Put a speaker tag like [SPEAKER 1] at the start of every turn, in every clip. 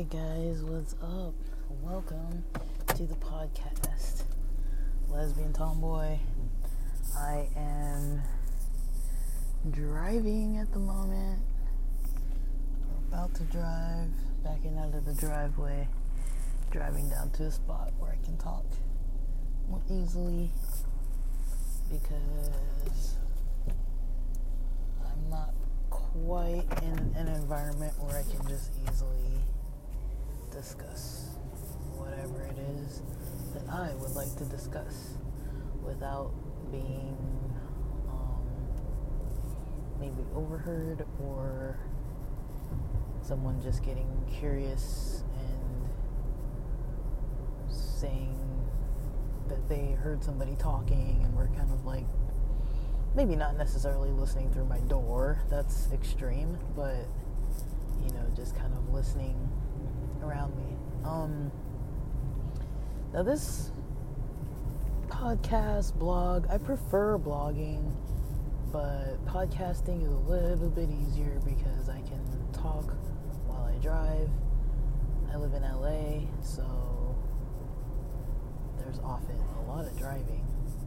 [SPEAKER 1] guys, what's up? Welcome to the podcast, Lesbian Tomboy. I am driving at the moment. We're about to drive, backing out of the driveway, driving down to a spot where I can talk more easily because I'm not quite in an environment where I can just easily discuss whatever it is that I would like to discuss without being maybe overheard or someone just getting curious and saying that they heard somebody talking and we're kind of like maybe not necessarily listening through my door, that's extreme, but just kind of listening around me. Now this podcast, blog, I prefer blogging, but podcasting is a little bit easier because I can talk while I drive. I live in LA, so there's often a lot of driving.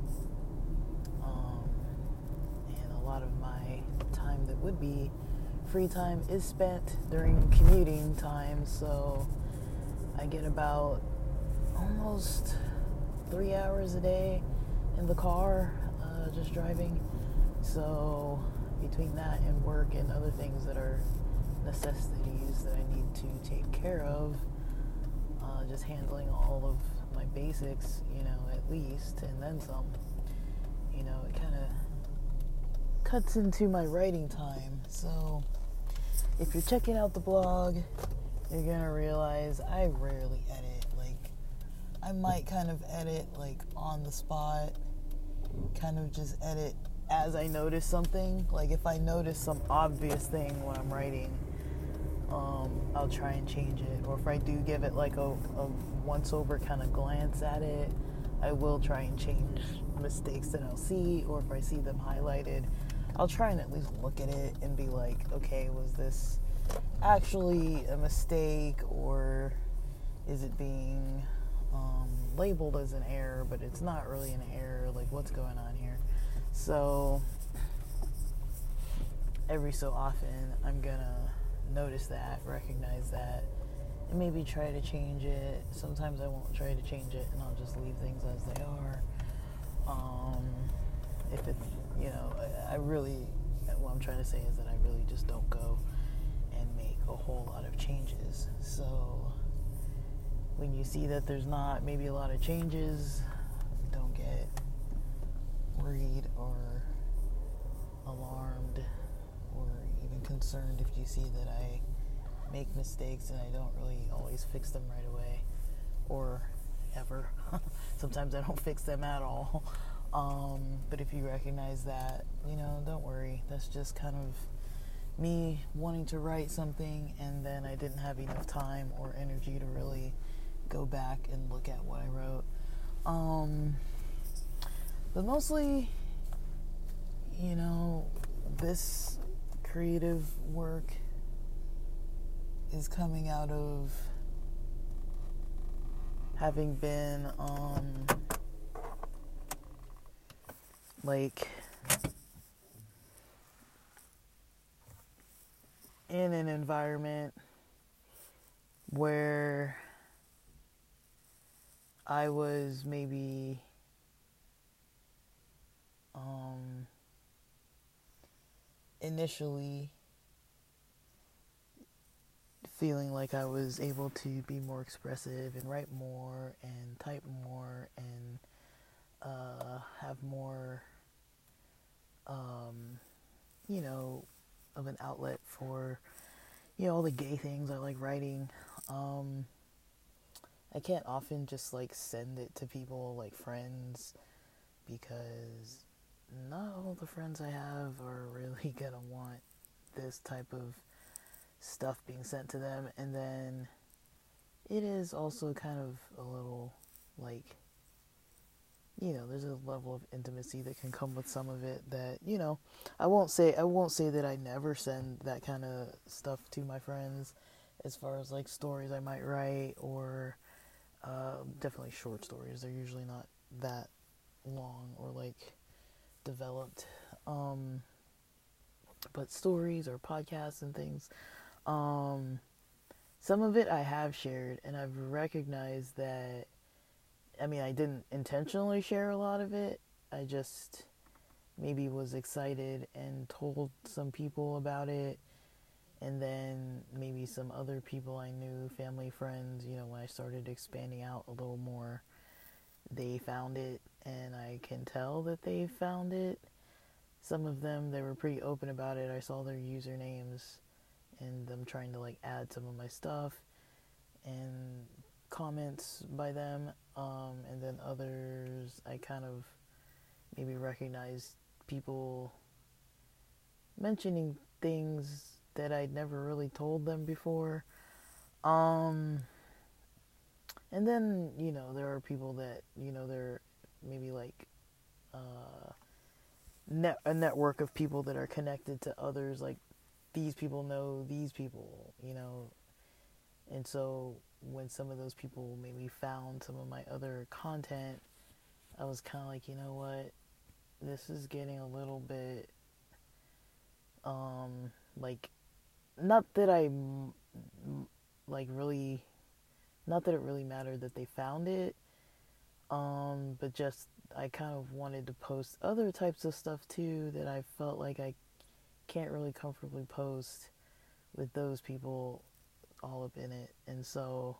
[SPEAKER 1] And a lot of my time that would be free time is spent during commuting time, so I get about almost 3 hours a day in the car, just driving. So between that and work and other things that are necessities that I need to take care of, just handling all of my basics, at least, and then some, it kind of cuts into my writing time. So if you're checking out the blog, you're gonna realize I rarely edit. I might kind of edit on the spot, kind of just edit as I notice something. If I notice some obvious thing when I'm writing, I'll try and change it. Or if I do give it a once over kind of glance at it, I will try and change mistakes that I'll see, or if I see them highlighted, I'll try and at least look at it and be like, okay, was this actually a mistake, or is it being labeled as an error, but it's not really an error, what's going on here? So every so often I'm gonna notice that, recognize that, and maybe try to change it. Sometimes I won't try to change it and I'll just leave things as they are. If it's, I really, what I'm trying to say is that I really just don't go and make a whole lot of changes. So when you see that there's not maybe a lot of changes, don't get worried or alarmed or even concerned if you see that I make mistakes and I don't really always fix them right away or ever. Sometimes I don't fix them at all. But if you recognize that, don't worry. That's just kind of me wanting to write something and then I didn't have enough time or energy to really go back and look at what I wrote. But mostly, this creative work is coming out of having been in an environment where I was maybe initially feeling like I was able to be more expressive and write more and type more and have more of an outlet for all the gay things I like writing. I can't often just send it to people like friends because not all the friends I have are really gonna want this type of stuff being sent to them. And then it is also kind of a little there's a level of intimacy that can come with some of it that, I won't say that I never send that kind of stuff to my friends as far as like stories I might write, or definitely short stories. They're usually not that long or like developed. Um, but stories or podcasts and things. Um, some of it I have shared, and I've recognized that. I mean, I didn't intentionally share a lot of it. I just maybe was excited and told some people about it, and then maybe some other people I knew, family, friends, when I started expanding out a little more, they found it, and I can tell that they found it. Some of them, they were pretty open about it. I saw their usernames and them trying to like add some of my stuff and comments by them. And then others, I kind of maybe recognized people mentioning things that I'd never really told them before. Um, and then, there are people that, they're maybe like uh, a network of people that are connected to others. Like, these people know these people. And so when some of those people maybe found some of my other content, I was kind of like, you know what? This is getting a little bit, like, not that like, really, not that it really mattered that they found it, but just I kind of wanted to post other types of stuff too that I felt like I can't really comfortably post with those people all up in it. And so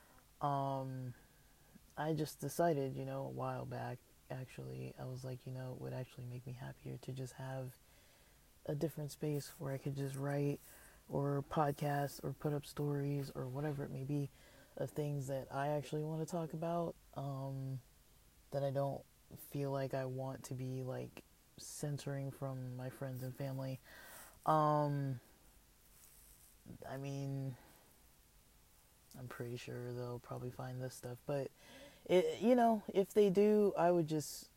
[SPEAKER 1] I just decided, a while back, actually, I was like, it would actually make me happier to just have a different space where I could just write or podcast or put up stories or whatever it may be of things that I actually want to talk about, that I don't feel like I want to be like censoring from my friends and family. Um, I mean, I'm pretty sure they'll probably find this stuff, but if they do, I would just,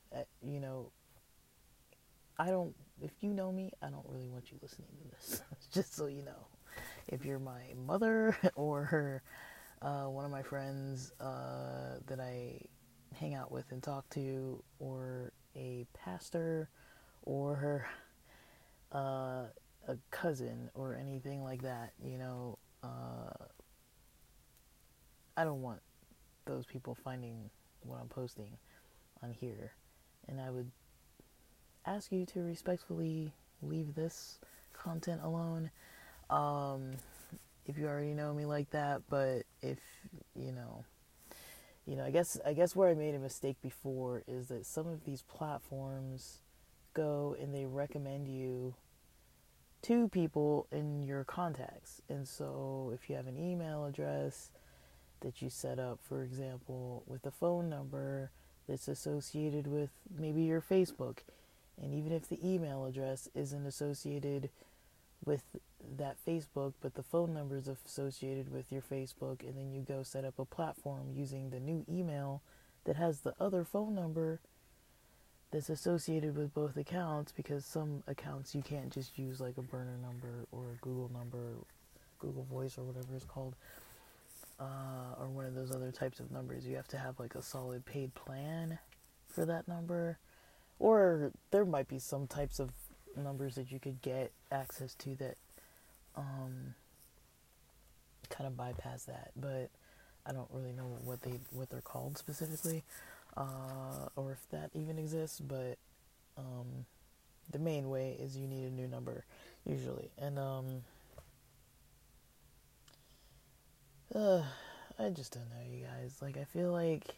[SPEAKER 1] I don't, if you know me, I don't really want you listening to this. Just so you know. If you're my mother or one of my friends that I hang out with and talk to, or a pastor, or uh, a cousin, or anything like that, I don't want those people finding what I'm posting on here. And I would ask you to respectfully leave this content alone. If you already know me like that, but if I guess where I made a mistake before is that some of these platforms go and they recommend you to people in your contacts. And so if you have an email address that you set up, for example, with a phone number that's associated with maybe your Facebook, and even if the email address isn't associated with that Facebook, but the phone number is associated with your Facebook, and then you go set up a platform using the new email that has the other phone number that's associated with both accounts, because some accounts you can't just use like a burner number or a Google number, Google Voice or whatever it's called, or one of those other types of numbers. You have to have like a solid paid plan for that number, or there might be some types of numbers that you could get access to that kind of bypass that, but I don't really know what they're called specifically, or if that even exists. But the main way is you need a new number usually, and I just don't know, you guys. Like, I feel like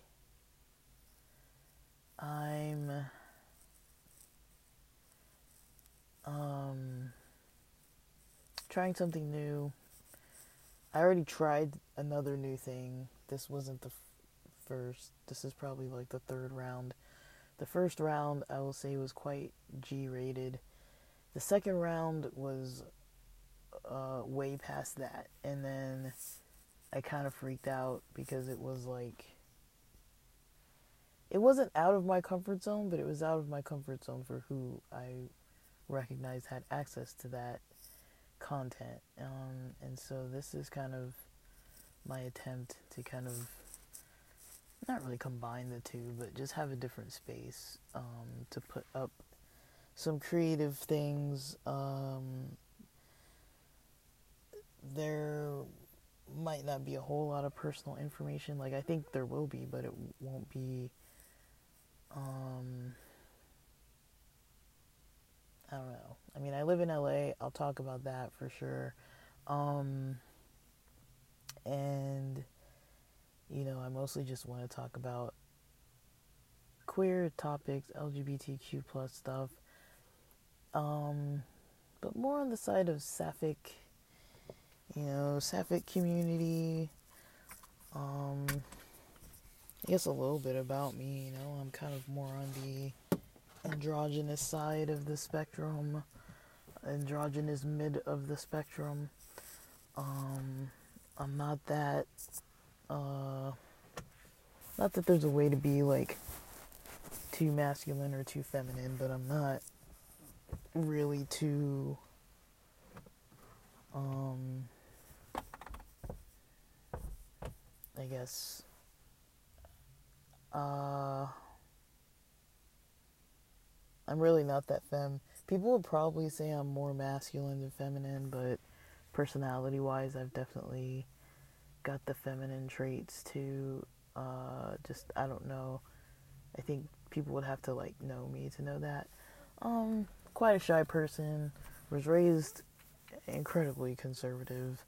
[SPEAKER 1] I'm trying something new. I already tried another new thing. This wasn't the first. This is probably like the third round. The first round, I will say, was quite G-rated. The second round was way past that. And then I kind of freaked out because it was like, it wasn't out of my comfort zone, but it was out of my comfort zone for who I recognized had access to that content. And so this is kind of my attempt to kind of not really combine the two, but just have a different space to put up some creative things. There might not be a whole lot of personal information. Like, I think there will be, but it won't be. I don't know. I mean, I live in LA. I'll talk about that for sure. And, I mostly just want to talk about queer topics, LGBTQ plus stuff. But more on the side of Sapphic, Sapphic community. I guess a little bit about me, I'm kind of more on the androgynous side of the spectrum, androgynous mid of the spectrum. I'm not that, not that there's a way to be like too masculine or too feminine, but I'm not really too, I guess, I'm really not that femme. People would probably say I'm more masculine than feminine, but personality-wise, I've definitely got the feminine traits too. I don't know. I think people would have to, know me to know that. Quite a shy person. Was raised incredibly conservative.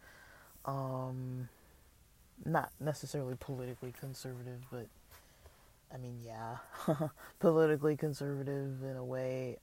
[SPEAKER 1] Not necessarily politically conservative, but I mean, yeah, politically conservative in a way,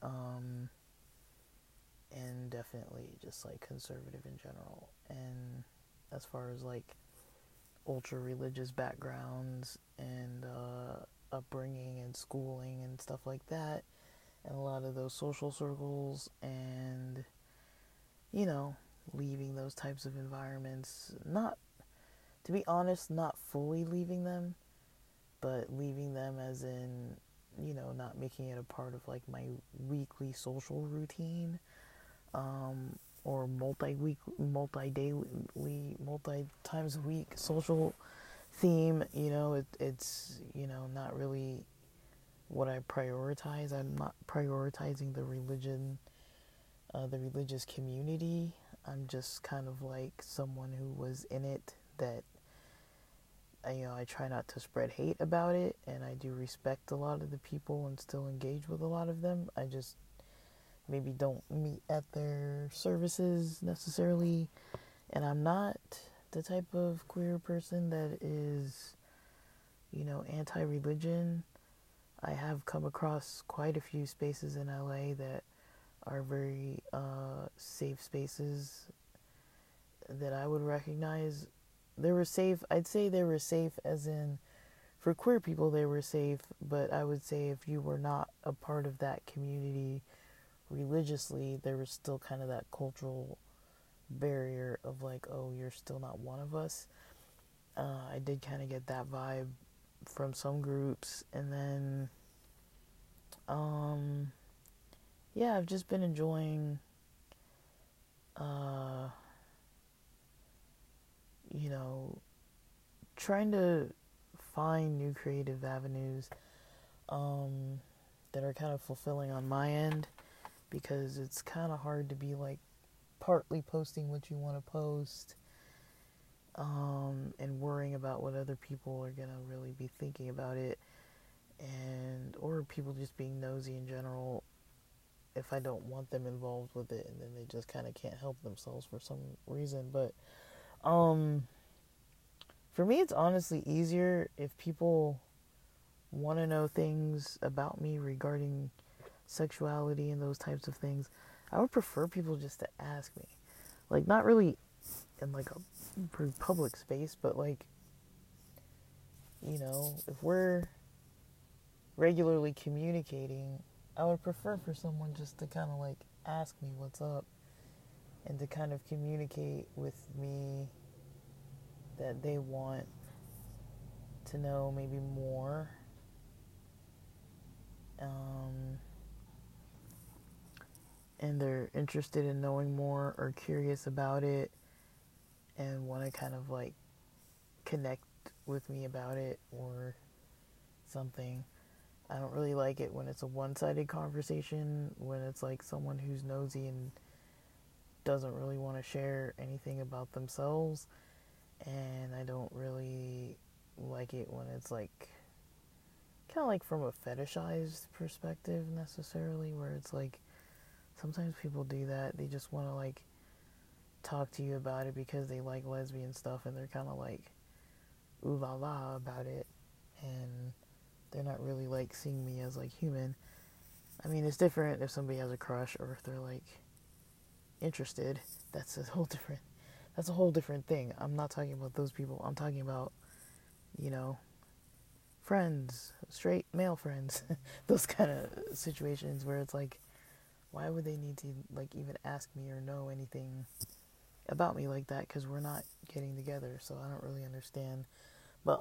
[SPEAKER 1] and definitely just conservative in general. And as far as ultra religious backgrounds and upbringing and schooling and stuff like that, and a lot of those social circles, and leaving those types of environments, not, to be honest, not fully leaving them, but leaving them as in, not making it a part of my weekly social routine, or multi-daily, multi-times a week social theme. It's not really what I prioritize. I'm not prioritizing the religion, the religious community. I'm just kind of someone who was in it, that I try not to spread hate about it, and I do respect a lot of the people and still engage with a lot of them. I just maybe don't meet at their services necessarily, and I'm not the type of queer person that is, anti-religion. I have come across quite a few spaces in LA that are very safe spaces that I would recognize. They were safe. I'd say they were safe as in, for queer people they were safe, but I would say if you were not a part of that community religiously, there was still kind of that cultural barrier of oh, you're still not one of us. I did kind of get that vibe from some groups. And then yeah, I've just been enjoying trying to find new creative avenues that are kind of fulfilling on my end, because it's kind of hard to be partly posting what you want to post, and worrying about what other people are gonna really be thinking about it, or people just being nosy in general, if I don't want them involved with it, and then they just kind of can't help themselves for some reason. But for me, it's honestly easier if people want to know things about me regarding sexuality and those types of things. I would prefer people just to ask me, not really in a pretty public space, but if we're regularly communicating, I would prefer for someone just to kind of ask me what's up, and to kind of communicate with me that they want to know maybe more. and they're interested in knowing more or curious about it and want to kind of like connect with me about it or something. I don't really like it when it's a one-sided conversation, when it's like someone who's nosy and doesn't really want to share anything about themselves. And I don't really like it when it's like kind of like from a fetishized perspective necessarily, where it's like sometimes people do that. They just want to like talk to you about it because they like lesbian stuff and they're kind of like ooh la la about it, and they're not really like seeing me as like human. I mean, it's different if somebody has a crush or if they're like interested. That's a whole different thing. I'm not talking about those people. I'm talking about, you know, friends, straight male friends. Those kind of situations where it's like, why would they need to like even ask me or know anything about me like that, because we're not getting together, so I don't really understand. But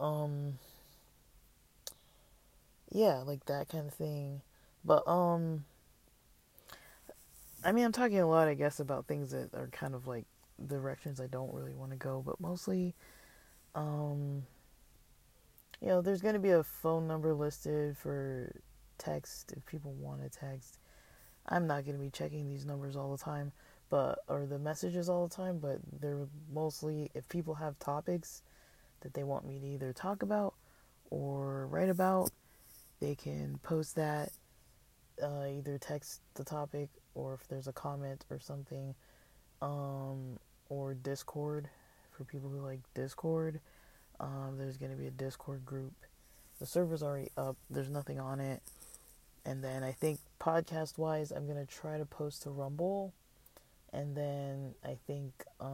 [SPEAKER 1] yeah, like that kind of thing. But I mean, I'm talking a lot, I guess, about things that are kind of like directions I don't really want to go, but mostly um there's going to be a phone number listed for text if people want to text. I'm not going to be checking these numbers all the time, or the messages all the time, but they're mostly if people have topics that they want me to either talk about or write about, they can post that, either text the topic or if there's a comment or something, or Discord for people who like Discord. There's going to be a Discord group. The server's already up. There's nothing on it. And then I think podcast-wise, I'm going to try to post to Rumble. And then I think,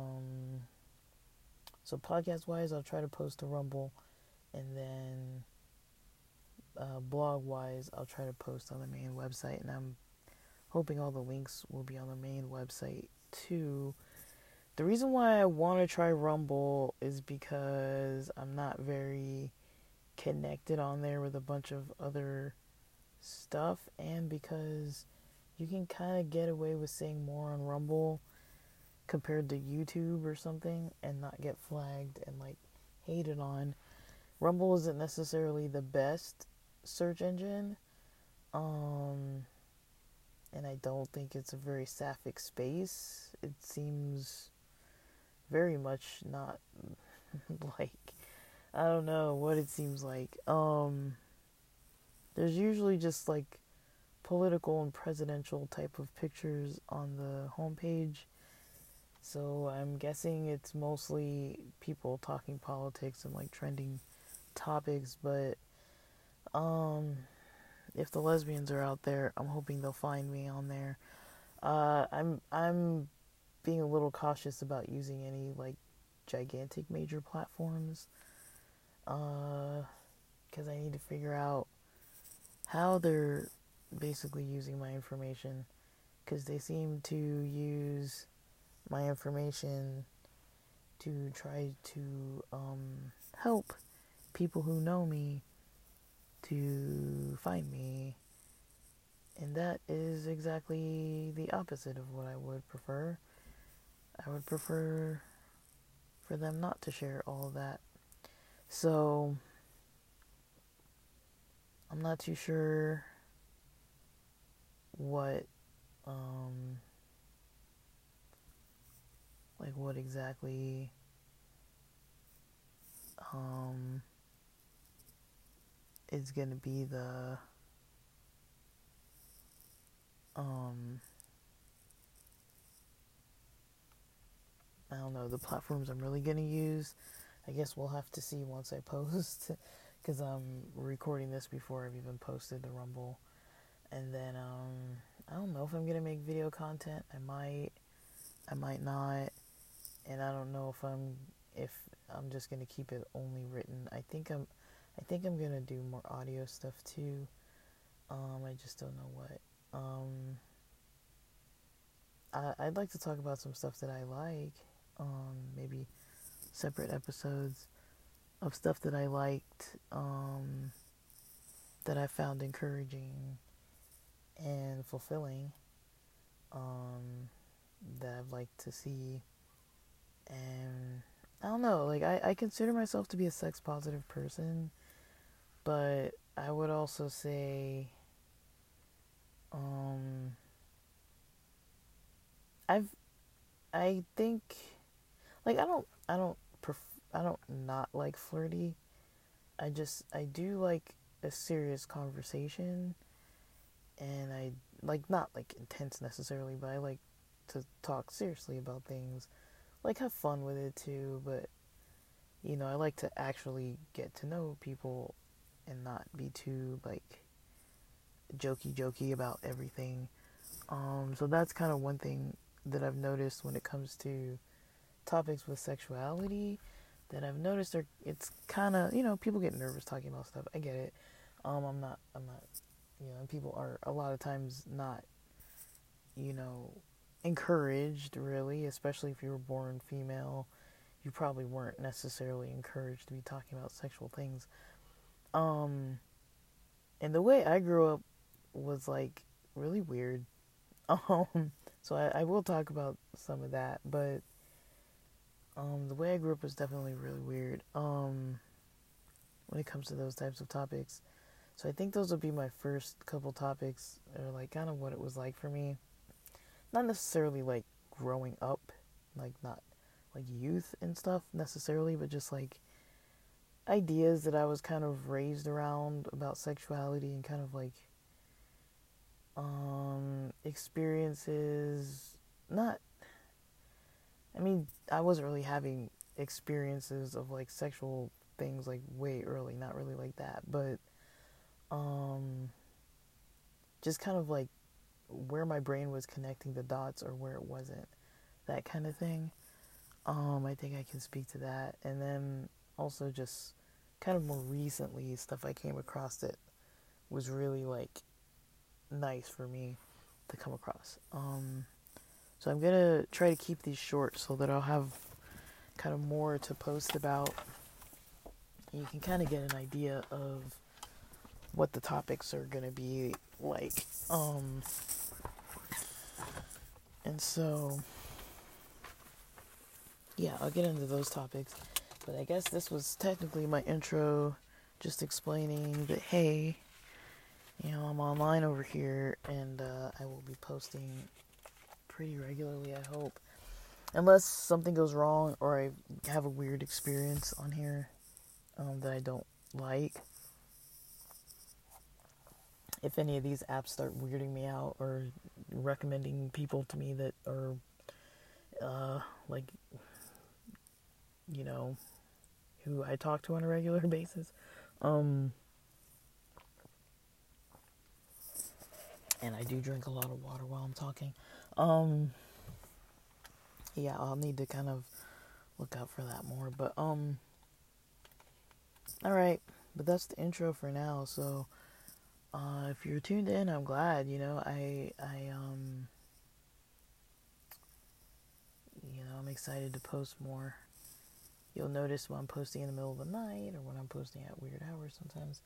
[SPEAKER 1] so podcast-wise, I'll try to post to Rumble. And then blog-wise, I'll try to post on the main website. And I'm hoping all the links will be on the main website too. The reason why I want to try Rumble is because I'm not very connected on there with a bunch of other stuff, and because you can kind of get away with saying more on Rumble compared to YouTube or something and not get flagged and like hated on. Rumble isn't necessarily the best search engine, and I don't think it's a very sapphic space. It seems very much not like, I don't know what it seems like. There's usually just like political and presidential type of pictures on the homepage. So I'm guessing it's mostly people talking politics and like trending topics, but if the lesbians are out there, I'm hoping they'll find me on there. I'm being a little cautious about using any like gigantic major platforms, because I need to figure out how they're basically using my information, because they seem to use my information to try to help people who know me to find me, and that is exactly the opposite of what I would prefer. I would prefer for them not to share all of that. So I'm not too sure what what exactly is going to be the I don't know, the platforms I'm really going to use. I guess we'll have to see once I post, because I'm recording this before I've even posted the Rumble. And then I don't know if I'm going to make video content. I might not. And I don't know if I'm just going to keep it only written. I think I'm going to do more audio stuff too. I just don't know what. I'd like to talk about some stuff that I like. Maybe separate episodes of stuff that I liked, that I found encouraging and fulfilling. that I'd like to see. And I don't know, like I consider myself to be a sex positive person, but I would also say um I've I think like I don't not like flirty. I do like a serious conversation, and I like not like intense necessarily, but I like to talk seriously about things. Like have fun with it too, but I like to actually get to know people and not be too like jokey about everything. So that's kind of one thing that I've noticed when it comes to topics with sexuality. That I've noticed it's kind of people get nervous talking about stuff. I get it. I'm not people are a lot of times not you know encouraged really, especially if you were born female. You probably weren't necessarily encouraged to be talking about sexual things. Um, and the way I grew up was like really weird. So I will talk about some of that, but the way I grew up was definitely really weird. When it comes to those types of topics, so I think those would be my first couple topics, or like kind of what it was like for me. Not necessarily like growing up, like not like youth and stuff necessarily, but just like ideas that I was kind of raised around about sexuality and kind of like experiences. Not I mean, I wasn't really having experiences of like sexual things like way early, not really like that, but um just kind of like where my brain was connecting the dots or where it wasn't, that kind of thing. I think I can speak to that. And then also just kind of more recently stuff I came across that was really like nice for me to come across. So I'm gonna try to keep these short so that I'll have kind of more to post about. You can kind of get an idea of what the topics are gonna be like. And so yeah, I'll get into those topics. But I guess this was technically my intro, just explaining that hey, I'm online over here, and I will be posting pretty regularly, I hope. Unless something goes wrong or I have a weird experience on here that I don't like. If any of these apps start weirding me out or recommending people to me that are like, who I talk to on a regular basis, and I do drink a lot of water while I'm talking, yeah, I'll need to kind of look out for that more. But alright, but that's the intro for now. So if you're tuned in, I'm glad. I'm excited to post more. You'll notice when I'm posting in the middle of the night or when I'm posting at weird hours sometimes.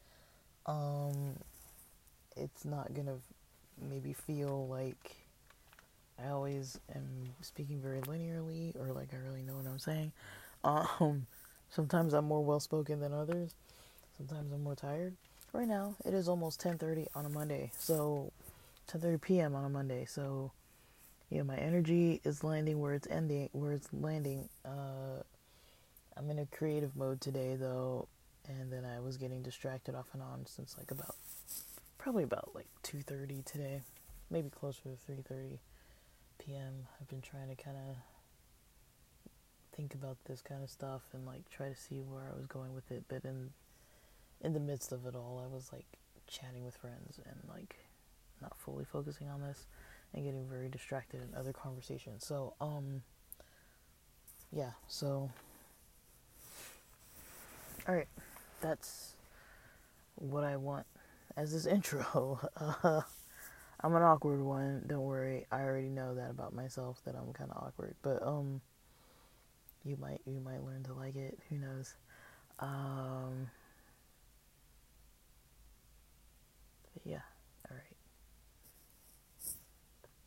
[SPEAKER 1] It's not gonna maybe feel like I always am speaking very linearly or like I really know what I'm saying. Sometimes I'm more well spoken than others. Sometimes I'm more tired. Right now, it is almost 10:30 on a Monday. So 10:30 p.m. on a Monday. So my energy is landing where it's ending, where it's landing. I'm in a creative mode today though, and then I was getting distracted off and on since like probably about like 2:30 today, maybe closer to 3:30 p.m. I've been trying to kind of think about this kind of stuff and like try to see where I was going with it, but in the midst of it all, I was like chatting with friends and like not fully focusing on this and getting very distracted in other conversations. So yeah, so all right, that's what I want as this intro. I'm an awkward one. Don't worry. I already know that about myself, that I'm kind of awkward. But you might learn to like it. Who knows? But yeah.